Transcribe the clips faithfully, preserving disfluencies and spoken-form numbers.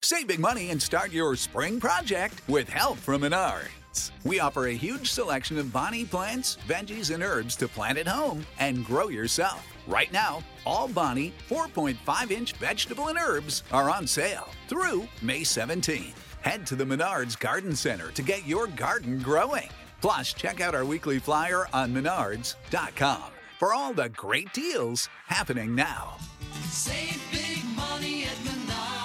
Save big money and start your spring project with help from Menards. We offer a huge selection of Bonnie plants, veggies, and herbs to plant at home and grow yourself. Right now, all Bonnie four point five inch vegetable and herbs are on sale through May seventeenth. Head to the Menards Garden Center to get your garden growing. Plus, check out our weekly flyer on menards dot com for all the great deals happening now. Save big money at Menards.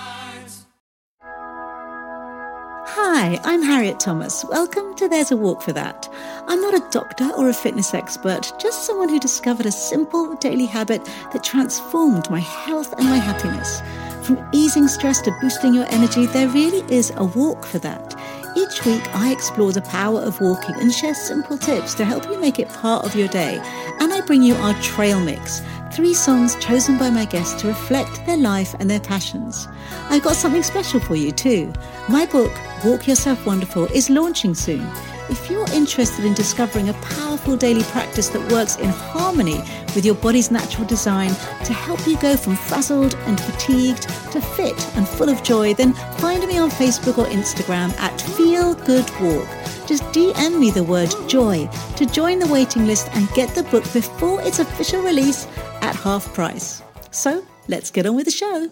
Hi, I'm Harriet Thomas. Welcome to There's a Walk for That. I'm not a doctor or a fitness expert, just someone who discovered a simple daily habit that transformed my health and my happiness. From easing stress to boosting your energy, there really is a walk for that. Each week, I explore the power of walking and share simple tips to help you make it part of your day. And I bring you our Trail Mix, three songs chosen by my guests to reflect their life and their passions. I've got something special for you too. My book, Walk Yourself Wonderful, is launching soon. If you're interested in discovering a powerful daily practice that works in harmony with your body's natural design to help you go from frazzled and fatigued to fit and full of joy, then find me on Facebook or Instagram at Feel Good Walk. Just D M me the word joy to join the waiting list and get the book before its official release at half price. So let's get on with the show.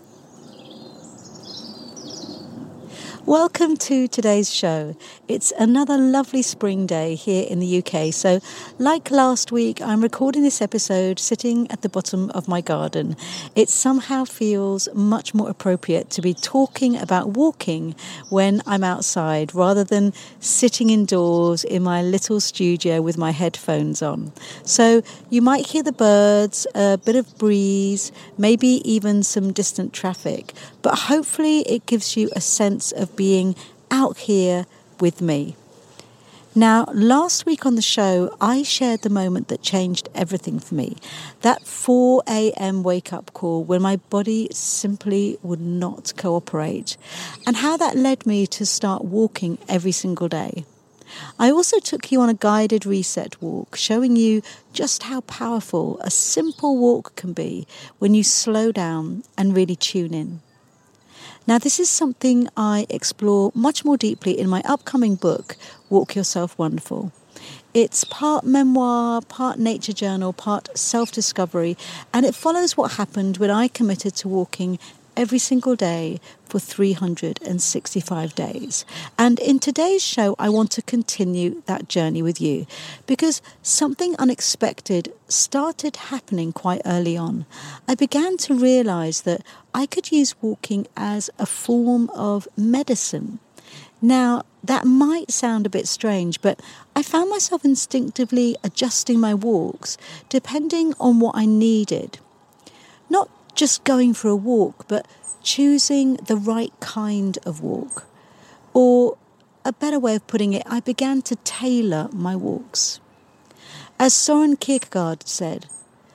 Welcome to today's show. It's another lovely spring day here in the U K. So, like last week, I'm recording this episode sitting at the bottom of my garden. It somehow feels much more appropriate to be talking about walking when I'm outside rather than sitting indoors in my little studio with my headphones on. So, you might hear the birds, a bit of breeze, maybe even some distant traffic, but hopefully it gives you a sense of being out here with me. Now, last week on the show, I shared the moment that changed everything for me. That four a.m. wake-up call when my body simply would not cooperate, and how that led me to start walking every single day. I also took you on a guided reset walk, showing you just how powerful a simple walk can be when you slow down and really tune in. Now, this is something I explore much more deeply in my upcoming book, Walk Yourself Wonderful. It's part memoir, part nature journal, part self-discovery, and it follows what happened when I committed to walking every single day for three hundred sixty-five days. And in today's show, I want to continue that journey with you because something unexpected started happening quite early on. I began to realize that I could use walking as a form of medicine. Now, that might sound a bit strange, but I found myself instinctively adjusting my walks depending on what I needed. Not just going for a walk, but choosing the right kind of walk. Or a better way of putting it, I began to tailor my walks. As Soren Kierkegaard said,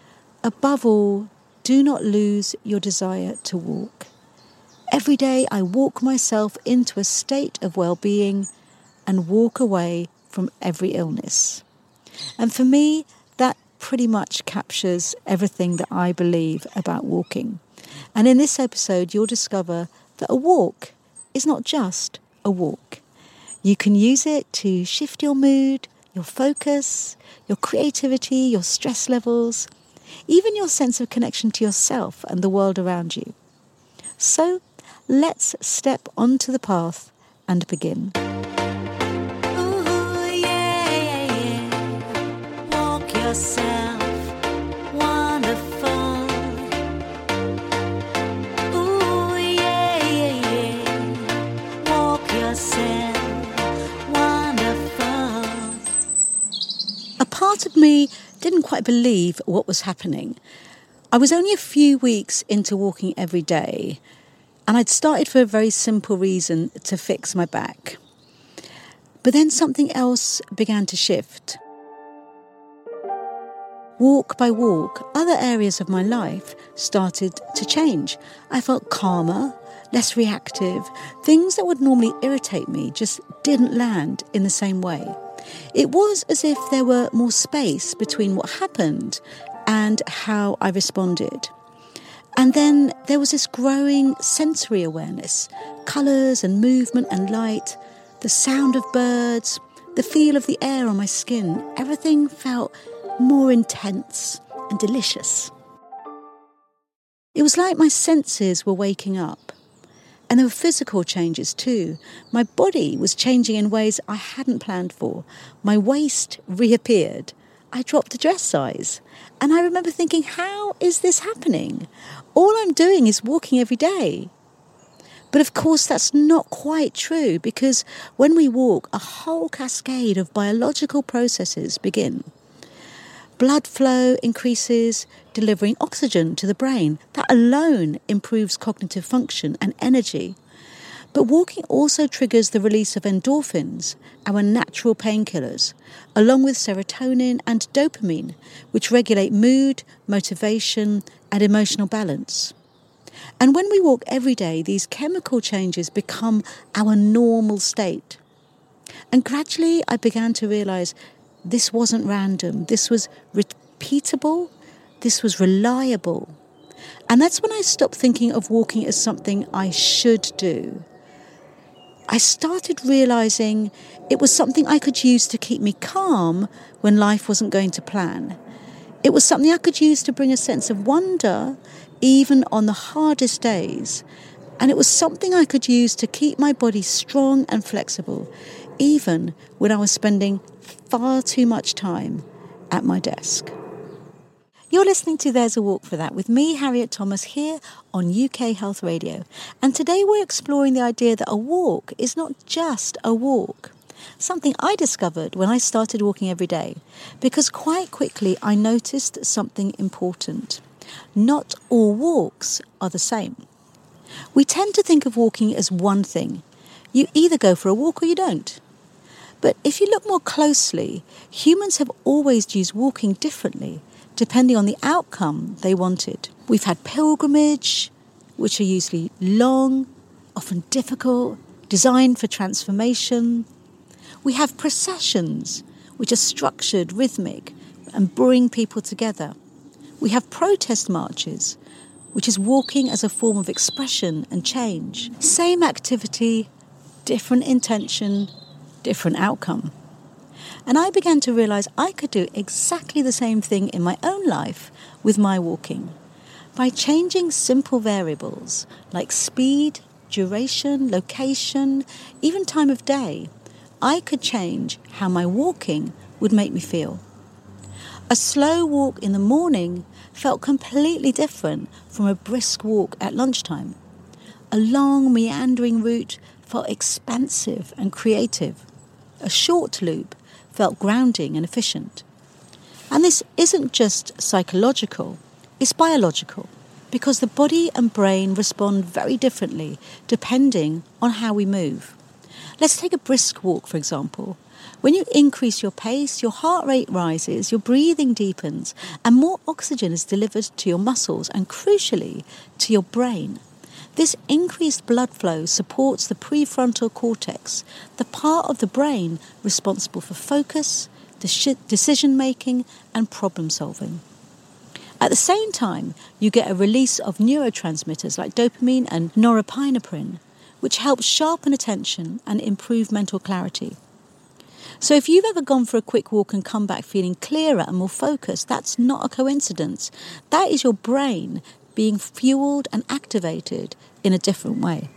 above all, do not lose your desire to walk. Every day I walk myself into a state of well-being and walk away from every illness. And for me, that pretty much captures everything that I believe about walking. And in this episode, you'll discover that a walk is not just a walk. You can use it to shift your mood, your focus, your creativity, your stress levels, even your sense of connection to yourself and the world around you. So let's step onto the path and begin. Ooh, yeah, yeah, yeah. Walk yourself wonderful. Ooh, yeah, yeah, yeah. Walk yourself wonderful. A part of me didn't quite believe what was happening. I was only a few weeks into walking every day, and I'd started for a very simple reason, to fix my back. But then something else began to shift. Walk by walk, other areas of my life started to change. I felt calmer, less reactive. Things that would normally irritate me just didn't land in the same way. It was as if there were more space between what happened and how I responded. And then there was this growing sensory awareness, colours and movement and light, the sound of birds, the feel of the air on my skin. Everything felt more intense and delicious. It was like my senses were waking up. And there were physical changes too. My body was changing in ways I hadn't planned for. My waist reappeared. I dropped a dress size. And I remember thinking, how is this happening? All I'm doing is walking every day. But of course, that's not quite true, because when we walk, a whole cascade of biological processes begin. Blood flow increases, delivering oxygen to the brain. That alone improves cognitive function and energy. But walking also triggers the release of endorphins, our natural painkillers, along with serotonin and dopamine, which regulate mood, motivation, and emotional balance. And when we walk every day, these chemical changes become our normal state. And gradually I began to realise this wasn't random. This was repeatable. This was reliable. And that's when I stopped thinking of walking as something I should do. I started realising it was something I could use to keep me calm when life wasn't going to plan. It was something I could use to bring a sense of wonder even on the hardest days. And it was something I could use to keep my body strong and flexible, even when I was spending far too much time at my desk. You're listening to There's a Walk for That with me, Harriet Thomas, here on U K Health Radio. And today we're exploring the idea that a walk is not just a walk. Something I discovered when I started walking every day, because quite quickly I noticed something important. Not all walks are the same. We tend to think of walking as one thing. You either go for a walk or you don't. But if you look more closely, humans have always used walking differently, depending on the outcome they wanted. We've had pilgrimage, which are usually long, often difficult, designed for transformation. We have processions, which are structured, rhythmic, and bring people together. We have protest marches, which is walking as a form of expression and change. Same activity, different intention, different outcome. And I began to realise I could do exactly the same thing in my own life with my walking. By changing simple variables like speed, duration, location, even time of day, I could change how my walking would make me feel. A slow walk in the morning felt completely different from a brisk walk at lunchtime. A long, meandering route felt expansive and creative. A short loop felt grounding and efficient. And this isn't just psychological, it's biological, because the body and brain respond very differently depending on how we move. Let's take a brisk walk, for example. When you increase your pace, your heart rate rises, your breathing deepens, and more oxygen is delivered to your muscles and, crucially, to your brain. This increased blood flow supports the prefrontal cortex, the part of the brain responsible for focus, decision-making, and problem-solving. At the same time, you get a release of neurotransmitters like dopamine and norepinephrine, which helps sharpen attention and improve mental clarity. So if you've ever gone for a quick walk and come back feeling clearer and more focused, that's not a coincidence. That is your brain being fueled and activated in a different way.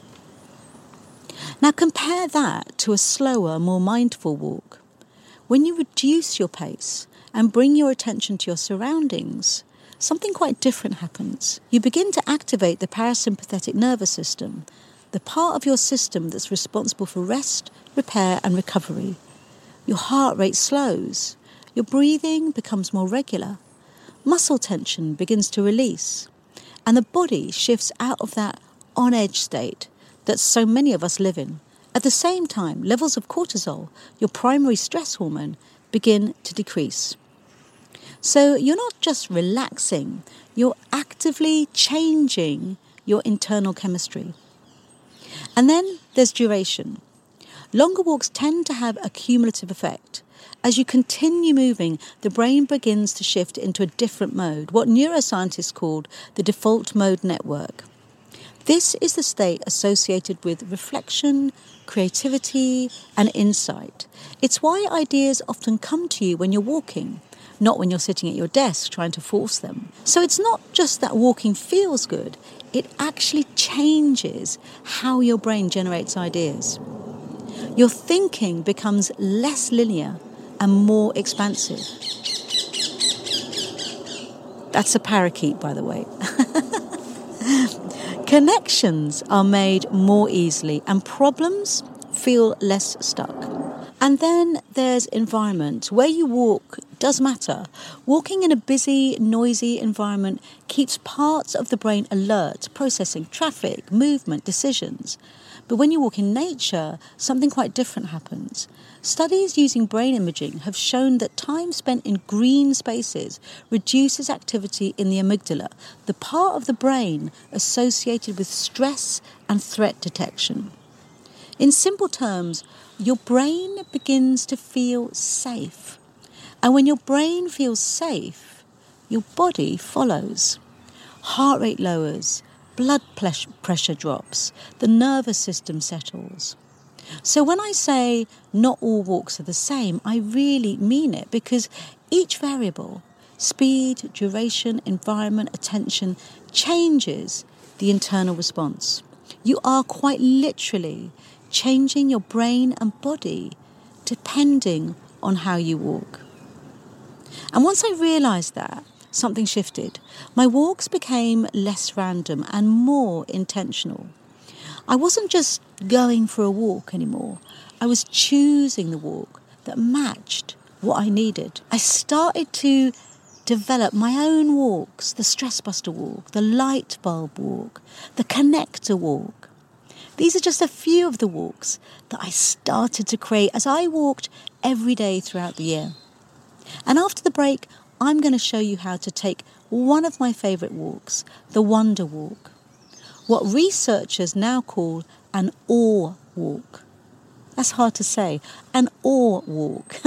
Now compare that to a slower, more mindful walk. When you reduce your pace and bring your attention to your surroundings, something quite different happens. You begin to activate the parasympathetic nervous system, the part of your system that's responsible for rest, repair and recovery. Your heart rate slows. Your breathing becomes more regular. Muscle tension begins to release. And the body shifts out of that on-edge state that so many of us live in. At the same time, levels of cortisol, your primary stress hormone, begin to decrease. So you're not just relaxing, you're actively changing your internal chemistry. And then there's duration. Longer walks tend to have a cumulative effect. as you continue moving, the brain begins to shift into a different mode, what neuroscientists call the default mode network. This is the state associated with reflection, creativity, and insight. It's why ideas often come to you when you're walking, not when you're sitting at your desk trying to force them. So it's not just that walking feels good, it actually changes how your brain generates ideas. Your thinking becomes less linear and more expansive. That's a parakeet, by the way. Connections are made more easily and problems feel less stuck. And then there's environment. Where you walk does matter. Walking in a busy, noisy environment keeps parts of the brain alert, processing traffic, movement, decisions. But when you walk in nature, something quite different happens. Studies using brain imaging have shown that time spent in green spaces reduces activity in the amygdala, the part of the brain associated with stress and threat detection. In simple terms, your brain begins to feel safe. And when your brain feels safe, your body follows. Heart rate lowers, blood pressure drops, the nervous system settles. So when I say not all walks are the same, I really mean it, because each variable, speed, duration, environment, attention, changes the internal response. You are quite literally changing your brain and body depending on how you walk. And once I realised that, something shifted. My walks became less random and more intentional. I wasn't just going for a walk anymore. I was choosing the walk that matched what I needed. I started to develop my own walks, the stress buster walk, the light bulb walk, the connector walk. These are just a few of the walks that I started to create as I walked every day throughout the year. And after the break, I'm going to show you how to take one of my favourite walks, the Wonder Walk, what researchers now call an awe walk. That's hard to say, an awe walk,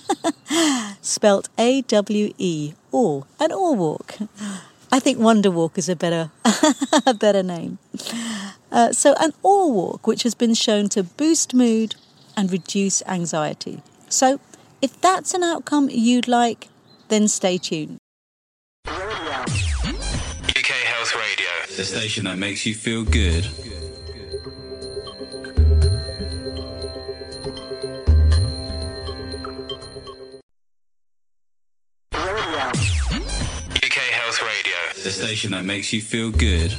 spelt A W E, awe, an awe walk. I think Wonder Walk is a better, a better name. Uh, so an awe walk, which has been shown to boost mood and reduce anxiety. So if that's an outcome you'd like, then stay tuned. U K Health Radio, the station that makes you feel good. U K Health Radio, the station that makes you feel good.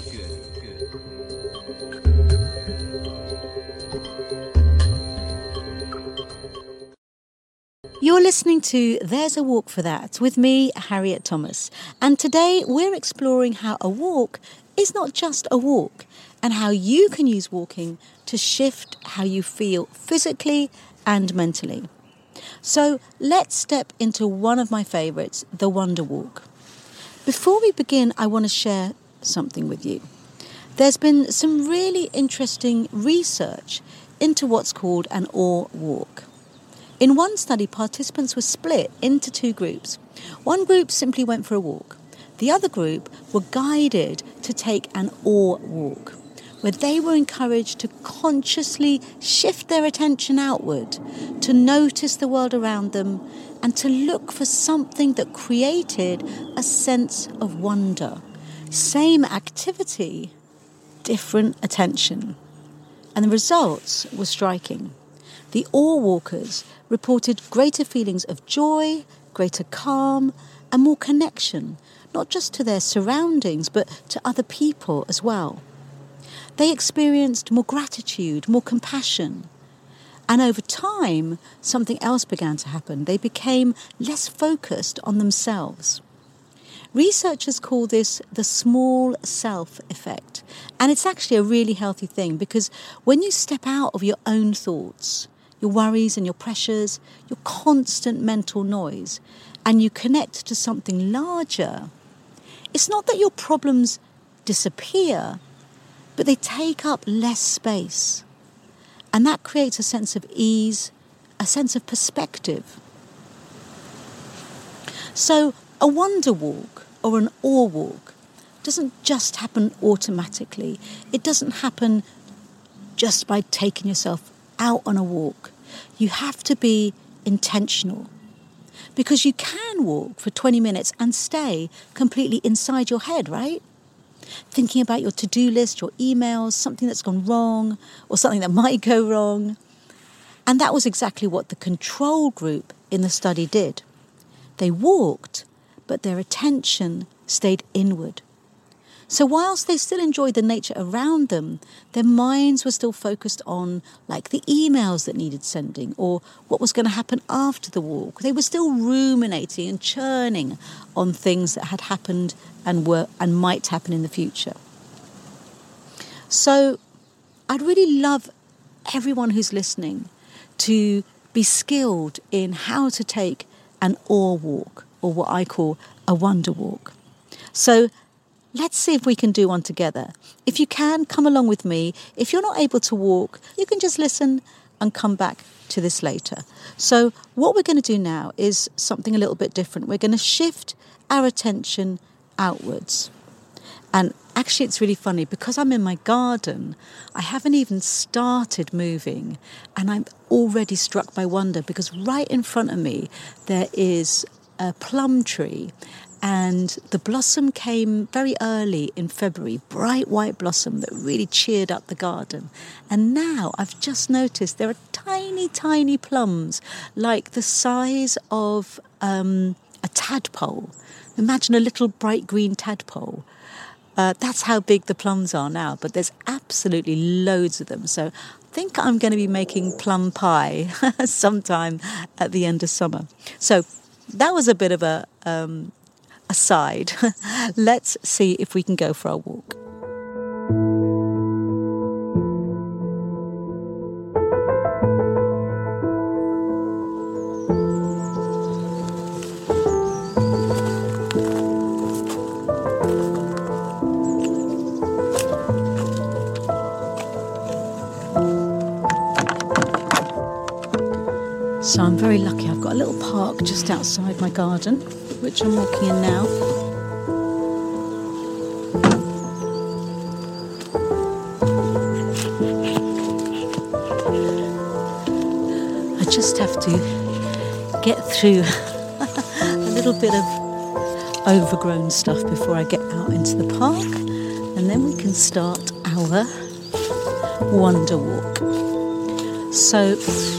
You're listening to There's a Walk for That with me, Harriet Thomas. And today we're exploring how a walk is not just a walk and how you can use walking to shift how you feel physically and mentally. So let's step into one of my favourites, the Wonder Walk. Before we begin, I want to share something with you. There's been some really interesting research into what's called an awe walk. In one study, participants were split into two groups. One group simply went for a walk. The other group were guided to take an awe walk, where they were encouraged to consciously shift their attention outward, to notice the world around them, and to look for something that created a sense of wonder. Same activity, different attention. And the results were striking. The awe walkers reported greater feelings of joy, greater calm, and more connection, not just to their surroundings, but to other people as well. They experienced more gratitude, more compassion. And over time, something else began to happen. They became less focused on themselves. Researchers call this the small self effect. And it's actually a really healthy thing, because when you step out of your own thoughts, your worries and your pressures, your constant mental noise, and you connect to something larger, it's not that your problems disappear, but they take up less space. And that creates a sense of ease, a sense of perspective. So a wonder walk or an awe walk doesn't just happen automatically. It doesn't happen just by taking yourself out on a walk. You have to be intentional, because you can walk for twenty minutes and stay completely inside your head, right? Thinking about your to-do list, your emails, something that's gone wrong or something that might go wrong. And that was exactly what the control group in the study did. They walked, but their attention stayed inward. So whilst they still enjoyed the nature around them, their minds were still focused on, like, the emails that needed sending or what was going to happen after the walk. They were still ruminating and churning on things that had happened and were and might happen in the future. So I'd really love everyone who's listening to be skilled in how to take an awe walk, or what I call a wonder walk. So let's see if we can do one together. If you can, come along with me. If you're not able to walk, you can just listen and come back to this later. So what we're going to do now is something a little bit different. We're going to shift our attention outwards. And actually, it's really funny, because I'm in my garden, I haven't even started moving, and I'm already struck by wonder, because right in front of me there is a plum tree, and the blossom came very early in February, bright white blossom that really cheered up the garden. And now I've just noticed there are tiny, tiny plums, like the size of um, a tadpole. Imagine a little bright green tadpole. Uh, that's how big the plums are now, but there's absolutely loads of them. So I think I'm going to be making plum pie sometime at the end of summer. So that was a bit of a um, aside. Let's see if we can go for our walk. So I'm very lucky. I've got a little park just outside my garden, which I'm walking in now. I just have to get through a little bit of overgrown stuff before I get out into the park, and then we can start our wonder walk. So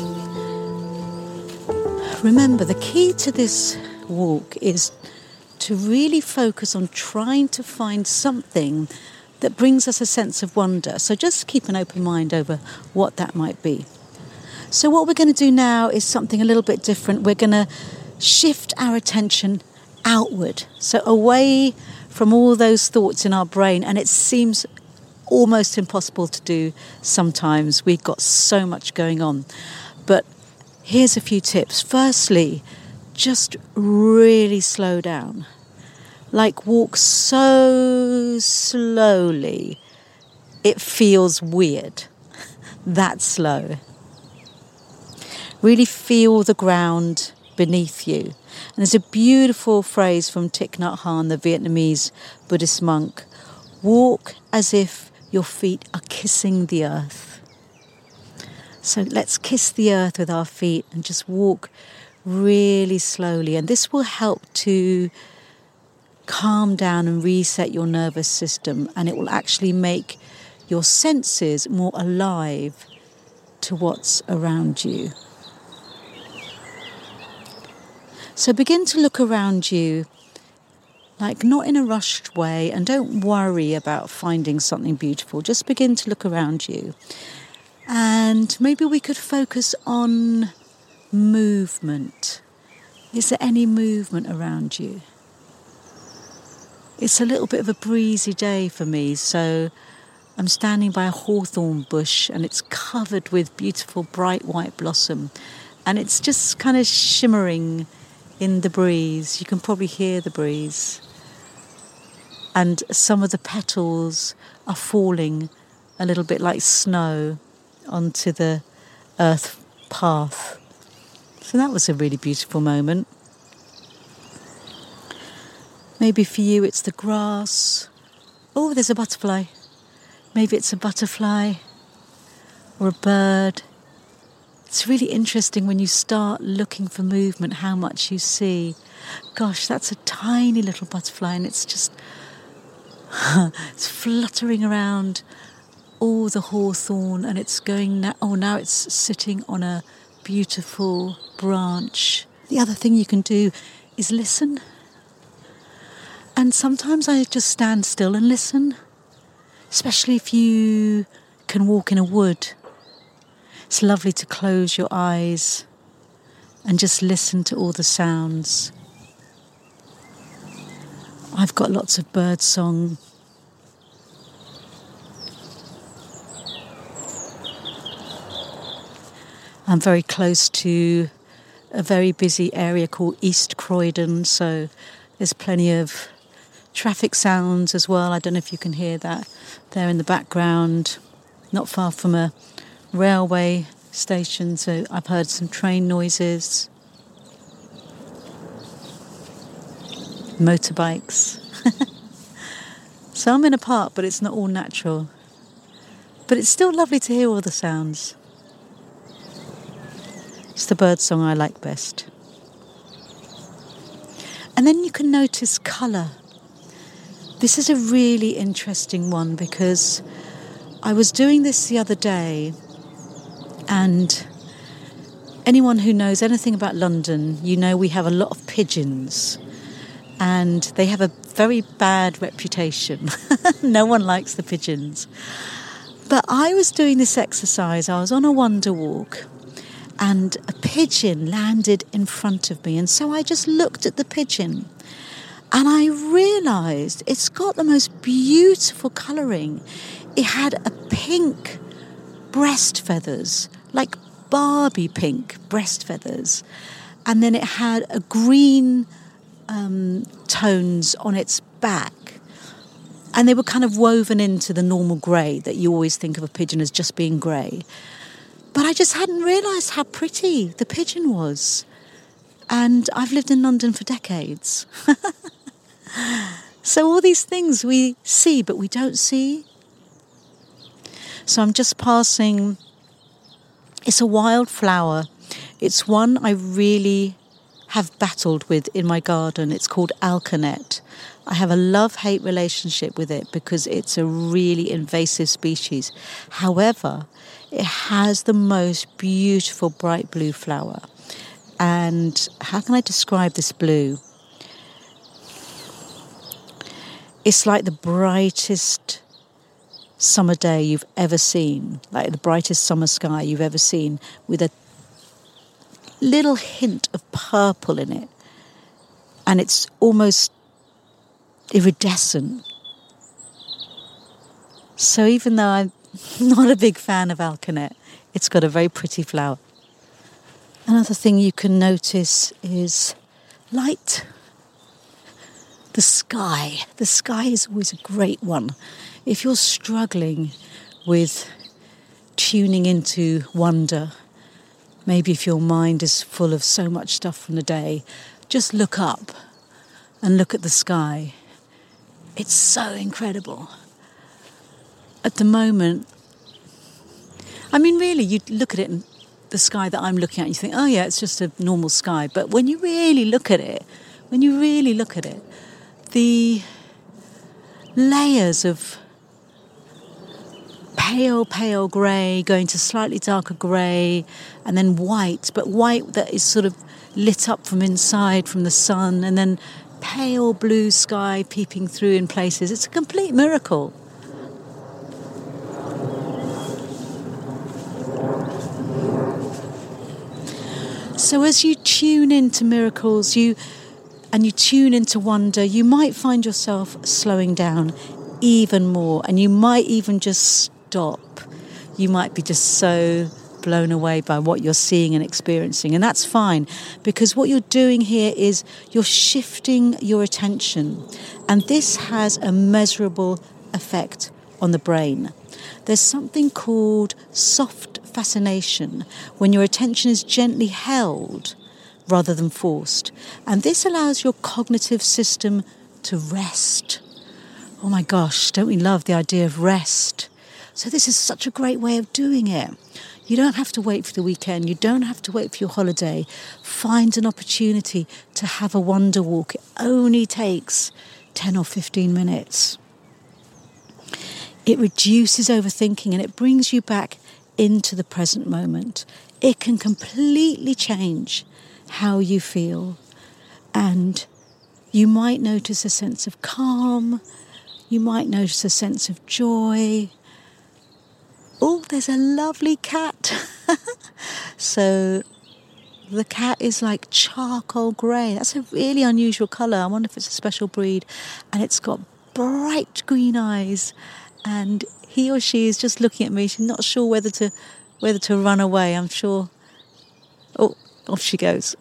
remember, the key to this walk is to really focus on trying to find something that brings us a sense of wonder. So just keep an open mind over what that might be. So what we're going to do now is something a little bit different. We're going to shift our attention outward, so away from all those thoughts in our brain. And it seems almost impossible to do sometimes. We've got so much going on. But here's a few tips. Firstly, just really slow down. Like, walk so slowly, it feels weird. That slow. Really feel the ground beneath you. And there's a beautiful phrase from Thich Nhat Hanh, the Vietnamese Buddhist monk. Walk as if your feet are kissing the earth. So let's kiss the earth with our feet and just walk really slowly. And this will help to calm down and reset your nervous system. And it will actually make your senses more alive to what's around you. So begin to look around you, like not in a rushed way, and don't worry about finding something beautiful. Just begin to look around you. And maybe we could focus on movement. Is there any movement around you? It's a little bit of a breezy day for me, so I'm standing by a hawthorn bush and it's covered with beautiful bright white blossom. And it's just kind of shimmering in the breeze. You can probably hear the breeze. And some of the petals are falling a little bit like snow onto the earth path. So that was a really beautiful moment. Maybe for you it's the grass. Oh, there's a butterfly. Maybe it's a butterfly or a bird. It's really interesting when you start looking for movement, how much you see. Gosh, that's a tiny little butterfly, and it's just it's fluttering around all the hawthorn, and it's going now. Oh, now it's sitting on a beautiful branch. The other thing you can do is listen. And sometimes I just stand still and listen, especially if you can walk in a wood. It's lovely to close your eyes and just listen to all the sounds. I've got lots of bird song. I'm very close to a very busy area called East Croydon, so there's plenty of traffic sounds as well. I don't know if you can hear that there in the background. Not far from a railway station, so I've heard some train noises. Motorbikes. So I'm in a park, but it's not all natural. But it's still lovely to hear all the sounds. It's the bird song I like best. And then you can notice colour. This is a really interesting one because I was doing this the other day, and anyone who knows anything about London, you know we have a lot of pigeons, and they have a very bad reputation. No one likes the pigeons. But I was doing this exercise, I was on a wonder walk, and a pigeon landed in front of me, and so I just looked at the pigeon. And I realised it's got the most beautiful colouring. It had a pink breast feathers, like Barbie pink breast feathers. And then it had a green um, tones on its back. And they were kind of woven into the normal grey that you always think of a pigeon as just being grey. But I just hadn't realised how pretty the pigeon was. And I've lived in London for decades. So all these things we see, but we don't see. So I'm just passing. It's a wild flower. It's one I really have battled with in my garden. It's called alkanet. I have a love-hate relationship with it because it's a really invasive species. However, it has the most beautiful bright blue flower. And how can I describe this blue? It's like the brightest summer day you've ever seen, like the brightest summer sky you've ever seen, with a little hint of purple in it. And it's almost iridescent. So even though I'm not a big fan of alkanet, it's got a very pretty flower. Another thing you can notice is light. The sky. The sky is always a great one. If you're struggling with tuning into wonder, maybe if your mind is full of so much stuff from the day, just look up and look at the sky. It's so incredible. At the moment, I mean, really, you look at it and the sky that I'm looking at, you think, oh yeah, it's just a normal sky. But when you really look at it, when you really look at it, the layers of pale, pale grey going to slightly darker grey and then white, but white that is sort of lit up from inside from the sun, and then pale blue sky peeping through in places. It's a complete miracle. So as you tune into miracles, you and you tune into wonder, you might find yourself slowing down even more, and you might even just stop. You might be just so blown away by what you're seeing and experiencing, and that's fine, because what you're doing here is you're shifting your attention, and this has a measurable effect on the brain. There's something called soft fascination, when your attention is gently held rather than forced. And this allows your cognitive system to rest. Oh my gosh, don't we love the idea of rest? So this is such a great way of doing it. You don't have to wait for the weekend. You don't have to wait for your holiday. Find an opportunity to have a wonder walk. It only takes ten or fifteen minutes. It reduces overthinking and it brings you back into the present moment. It can completely change how you feel. And you might notice a sense of calm. You might notice a sense of joy. Oh, there's a lovely cat. So the cat is like charcoal grey. That's a really unusual colour. I wonder if it's a special breed. And it's got bright green eyes. And he or she is just looking at me. She's not sure whether to whether to run away. I'm sure. Oh, off she goes.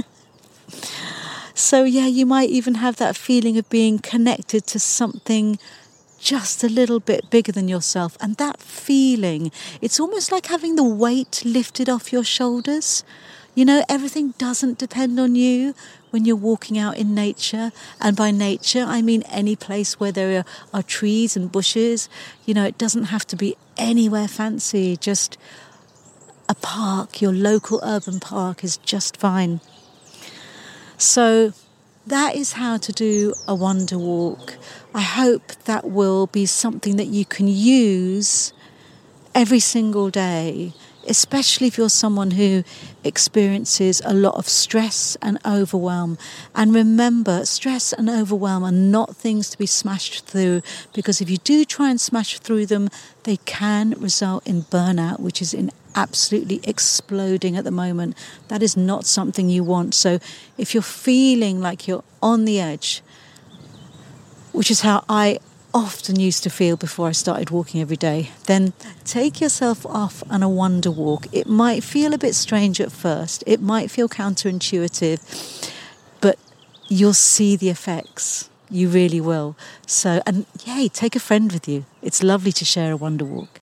So yeah, you might even have that feeling of being connected to something just a little bit bigger than yourself. And that feeling, it's almost like having the weight lifted off your shoulders. You know, everything doesn't depend on you when you're walking out in nature. And by nature, I mean any place where there are, are trees and bushes. You know, it doesn't have to be anywhere fancy. Just a park, your local urban park is just fine. So that is how to do a wonder walk. I hope that will be something that you can use every single day, especially if you're someone who experiences a lot of stress and overwhelm. And remember, stress and overwhelm are not things to be smashed through, because if you do try and smash through them, they can result in burnout, which is in absolutely exploding at the moment. That is not something you want. So if you're feeling like you're on the edge, which is how I often used to feel before I started walking every day, then take yourself off on a wonder walk. It might feel a bit strange at first. It might feel counterintuitive, but you'll see the effects. You really will. So, and yay, take a friend with you. It's lovely to share a wonder walk.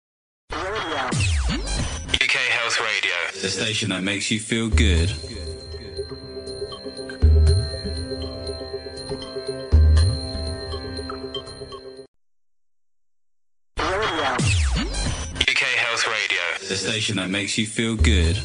U K Health Radio, the station that makes you feel good. U K Health Radio, the station that makes you feel good.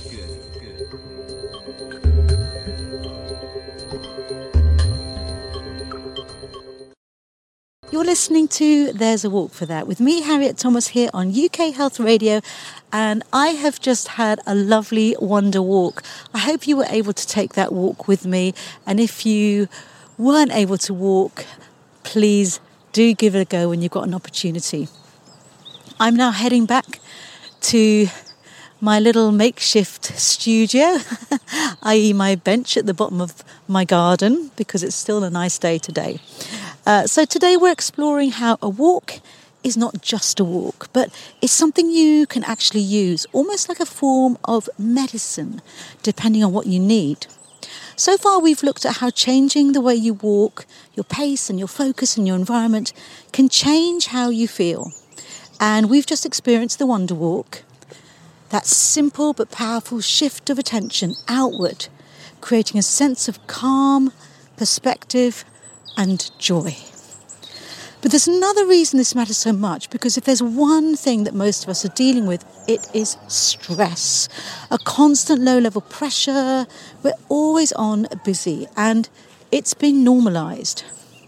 You're listening to There's a Walk for That with me, Harriet Thomas, here on U K Health Radio, and I have just had a lovely wonder walk. I hope you were able to take that walk with me, and if you weren't able to walk, please do give it a go when you've got an opportunity. I'm now heading back to my little makeshift studio, that is my bench at the bottom of my garden, because it's still a nice day today. Uh, so today we're exploring how a walk is not just a walk, but it's something you can actually use, almost like a form of medicine, depending on what you need. So far we've looked at how changing the way you walk, your pace and your focus and your environment can change how you feel. And we've just experienced the wonder walk, that simple but powerful shift of attention outward, creating a sense of calm, perspective, and joy. But there's another reason this matters so much, because if there's one thing that most of us are dealing with, it is stress. A constant low-level pressure. We're always on busy, and it's been normalised.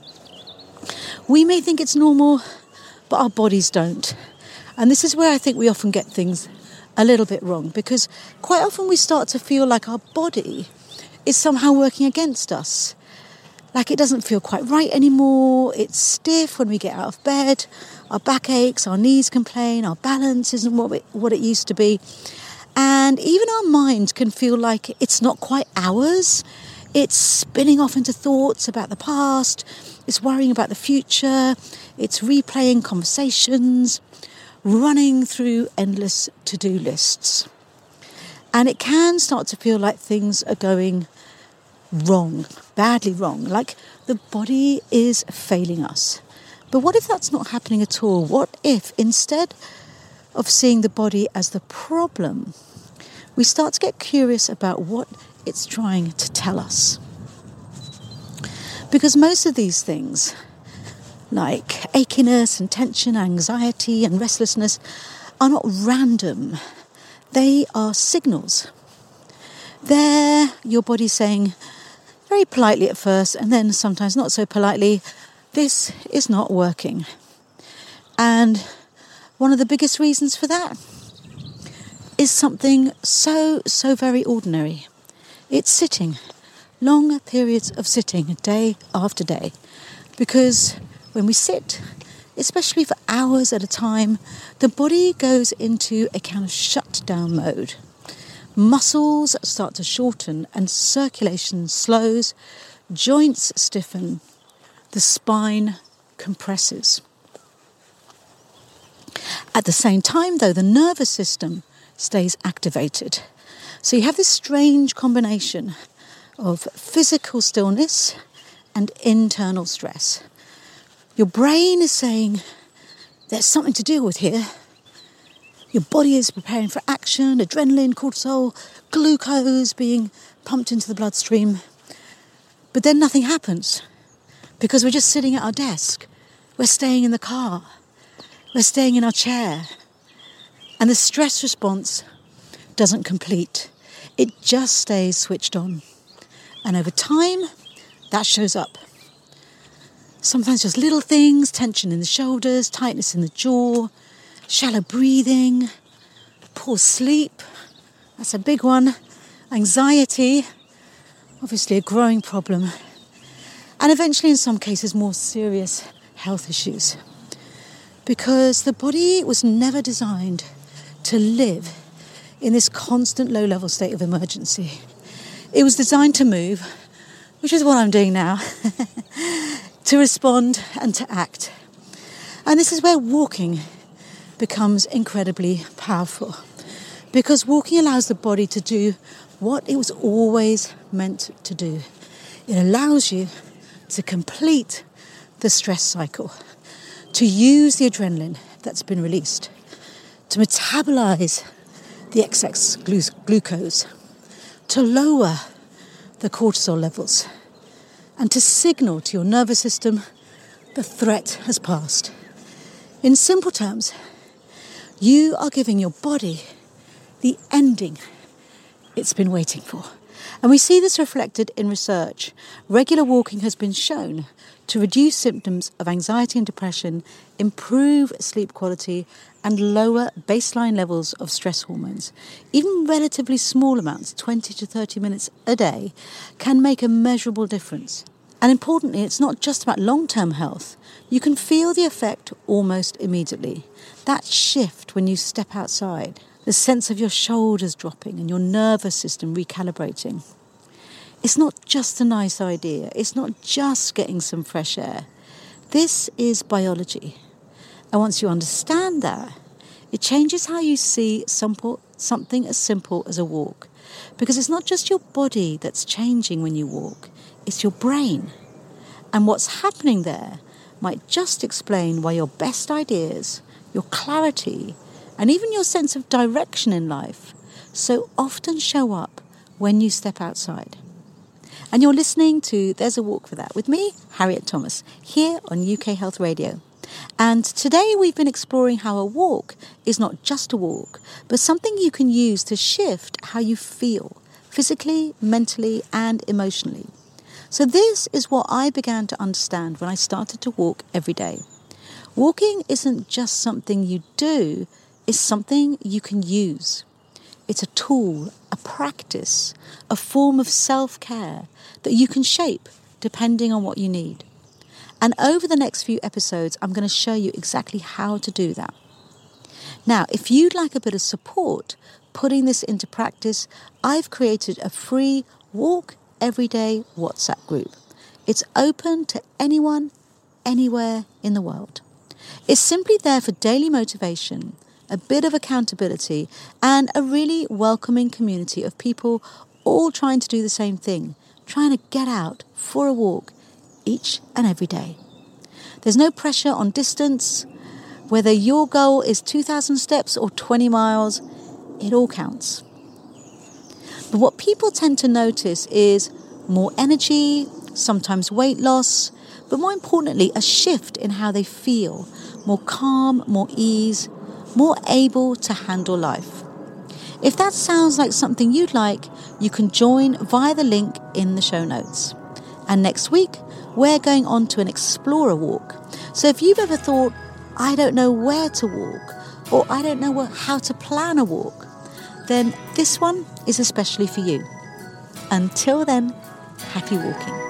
We may think it's normal, but our bodies don't. And this is where I think we often get things a little bit wrong, because quite often we start to feel like our body is somehow working against us. Like it doesn't feel quite right anymore. It's stiff when we get out of bed. Our back aches, our knees complain, our balance isn't what it, what it used to be. And even our mind can feel like it's not quite ours. It's spinning off into thoughts about the past. It's worrying about the future. It's replaying conversations, running through endless to-do lists. And it can start to feel like things are going wrong, badly wrong, like the body is failing us. But what if that's not happening at all? What if instead of seeing the body as the problem, we start to get curious about what it's trying to tell us? Because most of these things, like achiness and tension, anxiety and restlessness, are not random. They are signals. They're your body saying, very politely at first, and then sometimes not so politely, this is not working. And one of the biggest reasons for that is something so, so very ordinary. It's sitting. Long periods of sitting, day after day. Because when we sit, especially for hours at a time, the body goes into a kind of shut-down mode. Muscles start to shorten and circulation slows, joints stiffen, the spine compresses. At the same time, though, the nervous system stays activated. So you have this strange combination of physical stillness and internal stress. Your brain is saying, there's something to deal with here. Your body is preparing for action, adrenaline, cortisol, glucose being pumped into the bloodstream. But then nothing happens because we're just sitting at our desk. We're staying in the car. We're staying in our chair. And the stress response doesn't complete. It just stays switched on. And over time, that shows up. Sometimes just little things, tension in the shoulders, tightness in the jaw, shallow breathing, poor sleep, that's a big one, anxiety, obviously a growing problem, and eventually in some cases more serious health issues. Because the body was never designed to live in this constant low-level state of emergency. It was designed to move, which is what I'm doing now, to respond and to act. And this is where walking becomes incredibly powerful, because walking allows the body to do what it was always meant to do. It allows you to complete the stress cycle, to use the adrenaline that's been released, to metabolize the excess glu- glucose, to lower the cortisol levels, and to signal to your nervous system the threat has passed. In simple terms, you are giving your body the ending it's been waiting for. And we see this reflected in research. Regular walking has been shown to reduce symptoms of anxiety and depression, improve sleep quality, and lower baseline levels of stress hormones. Even relatively small amounts, twenty to thirty minutes a day, can make a measurable difference. And importantly, it's not just about long-term health. You can feel the effect almost immediately. That shift when you step outside, the sense of your shoulders dropping and your nervous system recalibrating. It's not just a nice idea. It's not just getting some fresh air. This is biology. And once you understand that, it changes how you see simple, something as simple as a walk. Because it's not just your body that's changing when you walk, it's your brain. And what's happening there might just explain why your best ideas, your clarity, and even your sense of direction in life so often show up when you step outside. And you're listening to There's a Walk for That with me, Harriet Thomas, here on U K Health Radio. And today we've been exploring how a walk is not just a walk, but something you can use to shift how you feel, physically, mentally, and emotionally. So this is what I began to understand when I started to walk every day. Walking isn't just something you do, it's something you can use. It's a tool, a practice, a form of self-care that you can shape depending on what you need. And over the next few episodes, I'm going to show you exactly how to do that. Now, if you'd like a bit of support putting this into practice, I've created a free Walk Everyday WhatsApp group. It's open to anyone, anywhere in the world. It's simply there for daily motivation, a bit of accountability, and a really welcoming community of people all trying to do the same thing, trying to get out for a walk each and every day. There's no pressure on distance. Whether your goal is two thousand steps or twenty miles, it all counts. But what people tend to notice is more energy, sometimes weight loss, but more importantly, a shift in how they feel, more calm, more ease, more able to handle life. If that sounds like something you'd like, you can join via the link in the show notes. And next week, we're going on to an explorer walk. So if you've ever thought, I don't know where to walk, or I don't know how to plan a walk, then this one is especially for you. Until then, happy walking.